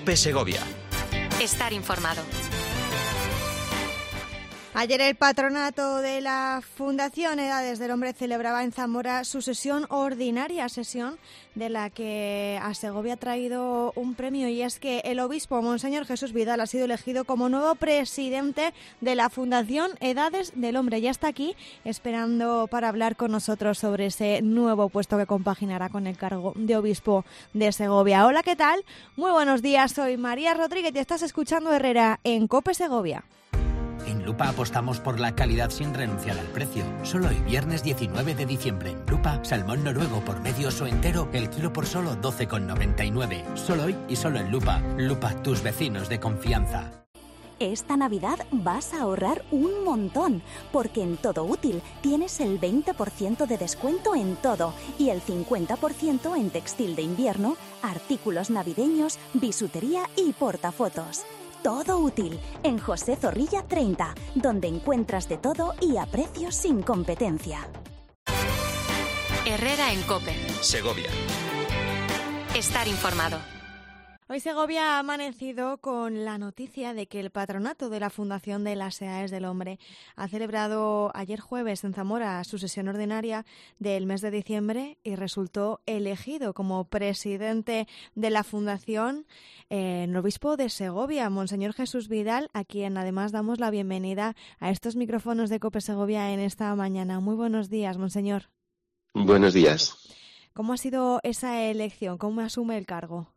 COPE Segovia. Estar informado. Ayer el patronato de la Fundación Edades del Hombre celebraba en Zamora su sesión ordinaria, sesión de la que a Segovia ha traído un premio, y es que el obispo Monseñor Jesús Vidal ha sido elegido como nuevo presidente de la Fundación Edades del Hombre. Ya está aquí esperando para hablar con nosotros sobre ese nuevo puesto que compaginará con el cargo de obispo de Segovia. Hola, ¿qué tal? Muy buenos días, soy María Rodríguez y estás escuchando Herrera en COPE Segovia. En Lupa apostamos por la calidad sin renunciar al precio. Solo hoy, viernes 19 de diciembre, en Lupa, salmón noruego por medio o entero, el kilo por solo 12,99. Solo hoy y solo en Lupa. Lupa, tus vecinos de confianza. Esta Navidad vas a ahorrar un montón, porque en Todo Útil tienes el 20% de descuento en todo y el 50% en textil de invierno, artículos navideños, bisutería y portafotos. Todo Útil, en José Zorrilla 30, donde encuentras de todo y a precios sin competencia. Herrera en COPE Segovia. Estar informado. Hoy Segovia ha amanecido con la noticia de que el patronato de la Fundación de las Edades del Hombre ha celebrado ayer jueves en Zamora su sesión ordinaria del mes de diciembre y resultó elegido como presidente de la Fundación el obispo de Segovia, Monseñor Jesús Vidal, a quien además damos la bienvenida a estos micrófonos de COPE Segovia en esta mañana. Muy buenos días, Monseñor. Buenos días. ¿Cómo ha sido esa elección? ¿Cómo asume el cargo?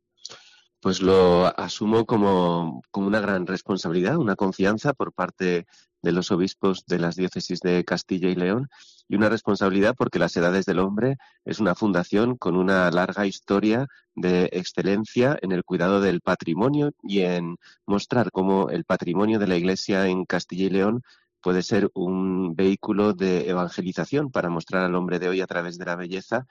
Pues lo asumo como una gran responsabilidad, una confianza por parte de los obispos de las diócesis de Castilla y León, y una responsabilidad porque las Edades del Hombre es una fundación con una larga historia de excelencia en el cuidado del patrimonio y en mostrar cómo el patrimonio de la Iglesia en Castilla y León puede ser un vehículo de evangelización para mostrar al hombre de hoy a través de la belleza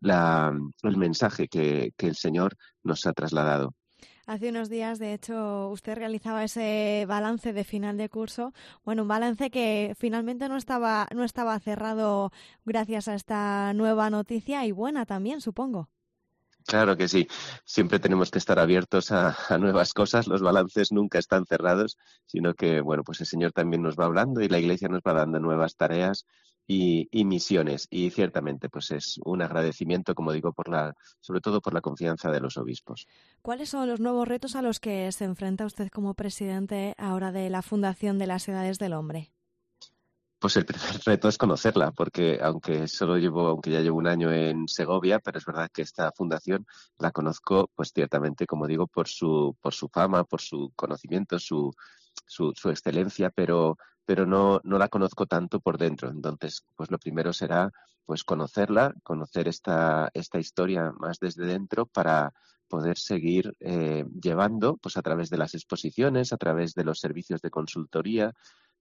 el mensaje que el Señor nos ha trasladado. Hace unos días, de hecho, usted realizaba ese balance de final de curso. Bueno, un balance que finalmente no estaba cerrado gracias a esta nueva noticia y buena también, supongo. Claro que sí. Siempre tenemos que estar abiertos a nuevas cosas. Los balances nunca están cerrados, sino que, bueno, pues el Señor también nos va hablando y la Iglesia nos va dando nuevas tareas y misiones. Y ciertamente, pues es un agradecimiento, como digo, sobre todo por la confianza de los obispos. ¿Cuáles son los nuevos retos a los que se enfrenta usted como presidente ahora de la Fundación de las Edades del Hombre? Pues el primer reto es conocerla, porque aunque ya llevo un año en Segovia, pero es verdad que esta fundación la conozco, pues ciertamente, como digo, por su fama, por su conocimiento, su excelencia, pero no la conozco tanto por dentro. Entonces, pues lo primero será pues conocerla, conocer esta historia más desde dentro para poder seguir llevando, pues a través de las exposiciones, a través de los servicios de consultoría,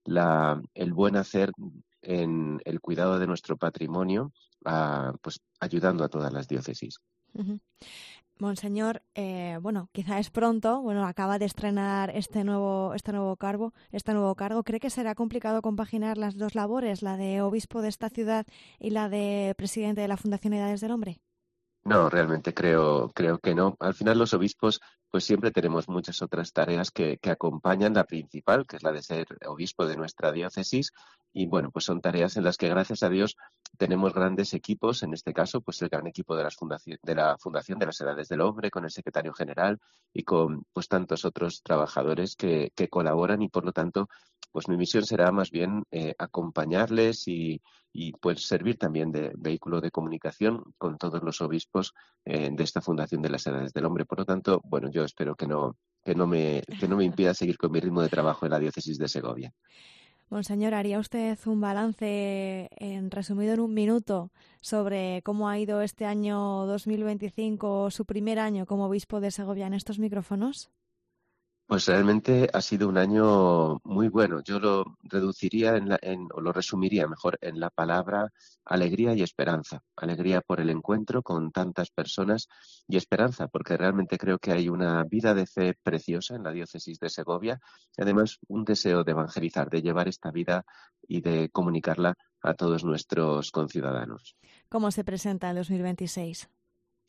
el buen hacer en el cuidado de nuestro patrimonio, pues ayudando a todas las diócesis. Uh-huh. Monseñor, quizá es pronto, acaba de estrenar este nuevo cargo. ¿Cree que será complicado compaginar las dos labores, la de obispo de esta ciudad y la de presidente de la Fundación Edades del Hombre? No, realmente creo que no. Al final los obispos pues siempre tenemos muchas otras tareas que acompañan la principal, que es la de ser obispo de nuestra diócesis, y bueno, pues son tareas en las que gracias a Dios tenemos grandes equipos, en este caso pues el gran equipo de la Fundación de las Edades del Hombre, con el secretario general y con pues tantos otros trabajadores que colaboran, y por lo tanto pues mi misión será más bien acompañarles y pues servir también de vehículo de comunicación con todos los obispos de esta Fundación de las Edades del Hombre. Por lo tanto, bueno, yo espero que no me impida seguir con mi ritmo de trabajo en la diócesis de Segovia. Monseñor, ¿haría usted un balance resumido en un minuto sobre cómo ha ido este año 2025, su primer año como obispo de Segovia, en estos micrófonos? Pues realmente ha sido un año muy bueno. Yo lo reduciría o lo resumiría mejor en la palabra alegría y esperanza. Alegría por el encuentro con tantas personas y esperanza, porque realmente creo que hay una vida de fe preciosa en la diócesis de Segovia y además un deseo de evangelizar, de llevar esta vida y de comunicarla a todos nuestros conciudadanos. ¿Cómo se presenta el 2026?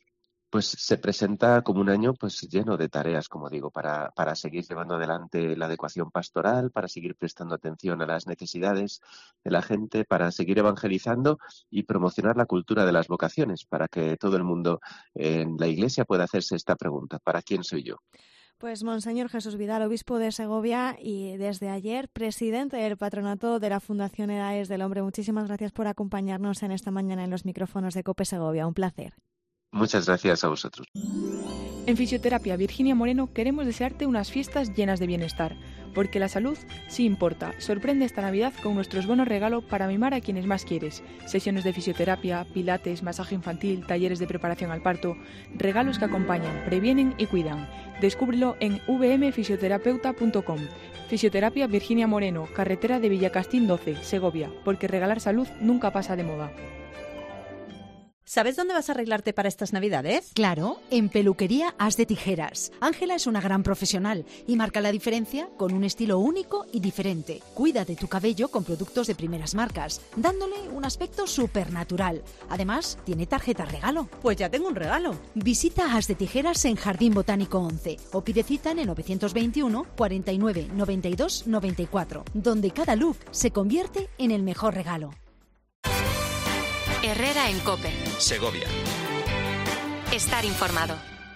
pues se presenta como un año pues lleno de tareas, como digo, para seguir llevando adelante la adecuación pastoral, para seguir prestando atención a las necesidades de la gente, para seguir evangelizando y promocionar la cultura de las vocaciones, para que todo el mundo en la Iglesia pueda hacerse esta pregunta: ¿para quién soy yo? Pues Monseñor Jesús Vidal, obispo de Segovia y desde ayer presidente del patronato de la Fundación Edades del Hombre. Muchísimas gracias por acompañarnos en esta mañana en los micrófonos de COPE Segovia. Un placer. Muchas gracias a vosotros. En Fisioterapia Virginia Moreno queremos desearte unas fiestas llenas de bienestar, porque la salud sí importa. Sorprende esta Navidad con nuestros bonos regalo para mimar a quienes más quieres. Sesiones de fisioterapia, pilates, masaje infantil, talleres de preparación al parto. Regalos que acompañan, previenen y cuidan. Descúbrelo en vmfisioterapeuta.com. Fisioterapia Virginia Moreno, carretera de Villacastín 12, Segovia, porque regalar salud nunca pasa de moda. ¿Sabes dónde vas a arreglarte para estas Navidades? Claro, en Peluquería As de Tijeras. Ángela es una gran profesional y marca la diferencia con un estilo único y diferente. Cuida de tu cabello con productos de primeras marcas, dándole un aspecto supernatural. Además, tiene tarjeta regalo. Pues ya tengo un regalo. Visita As de Tijeras en Jardín Botánico 11 o pide cita en el 921 49 92 94, donde cada look se convierte en el mejor regalo. Herrera en COPE. Segovia. Estar informado.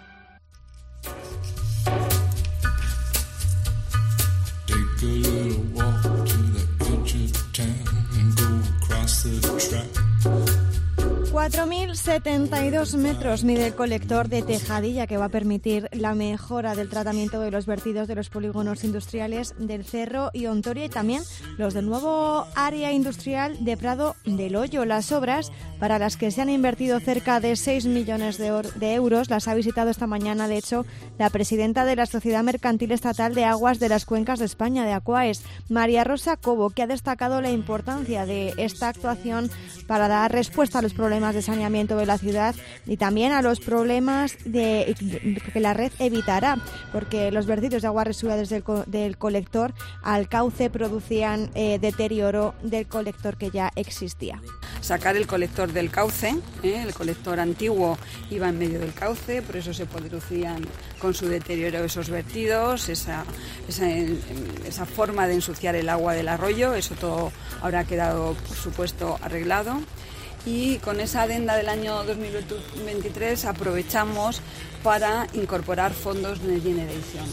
Take a little walk to the edge of town and go across the track. 4.072 metros mide el colector de Tejadilla, que va a permitir la mejora del tratamiento de los vertidos de los polígonos industriales del Cerro y Ontoria y también los del nuevo área industrial de Prado del Hoyo. Las obras, para las que se han invertido cerca de 6 millones de euros, las ha visitado esta mañana, de hecho, la presidenta de la Sociedad Mercantil Estatal de Aguas de las Cuencas de España, de Aquaes, María Rosa Cobo, que ha destacado la importancia de esta actuación para dar respuesta a los problemas de saneamiento de la ciudad y también a los problemas que la red evitará, porque los vertidos de aguas residuales del colector al cauce producían deterioro del colector que ya existía. Sacar el colector del cauce, el colector antiguo iba en medio del cauce, por eso se producían con su deterioro esos vertidos, esa forma de ensuciar el agua del arroyo. Eso todo ahora ha quedado, por supuesto, arreglado. Y con esa adenda del año 2023 aprovechamos para incorporar fondos Next Generation.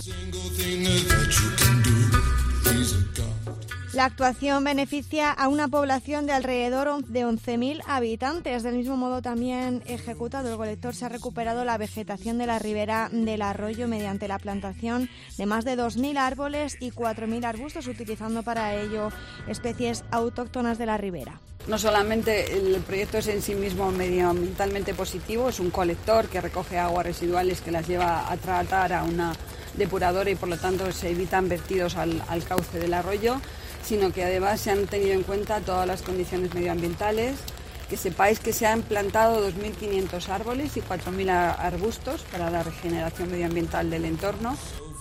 La actuación beneficia a una población de alrededor de 11.000 habitantes. Del mismo modo, también ejecutado el colector, se ha recuperado la vegetación de la ribera del arroyo mediante la plantación de más de 2.000 árboles y 4.000 arbustos, utilizando para ello especies autóctonas de la ribera. No solamente el proyecto es en sí mismo medioambientalmente positivo, es un colector que recoge aguas residuales que las lleva a tratar a una depuradora y por lo tanto se evitan vertidos al cauce del arroyo, sino que además se han tenido en cuenta todas las condiciones medioambientales. Que sepáis que se han plantado 2.500 árboles y 4.000 arbustos para la regeneración medioambiental del entorno.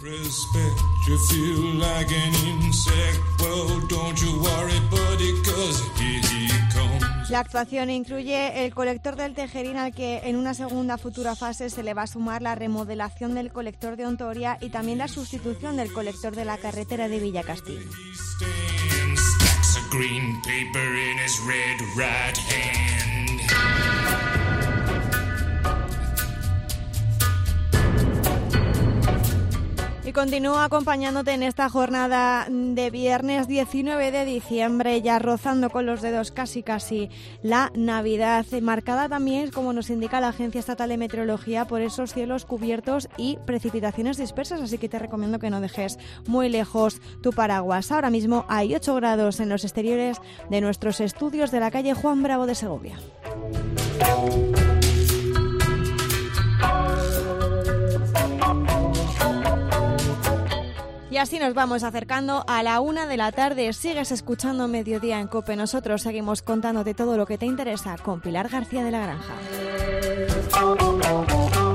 La actuación incluye el colector del Tejerín, al que en una segunda futura fase se le va a sumar la remodelación del colector de Ontoria y también la sustitución del colector de la carretera de Villacastín. Y continúo acompañándote en esta jornada de viernes 19 de diciembre, ya rozando con los dedos casi la Navidad, marcada también, como nos indica la Agencia Estatal de Meteorología, por esos cielos cubiertos y precipitaciones dispersas, así que te recomiendo que no dejes muy lejos tu paraguas. Ahora mismo hay 8 grados en los exteriores de nuestros estudios de la calle Juan Bravo de Segovia. Y así nos vamos acercando a la 1 de la tarde. Sigues escuchando Mediodía en COPE. Nosotros seguimos contándote todo lo que te interesa con Pilar García de la Granja.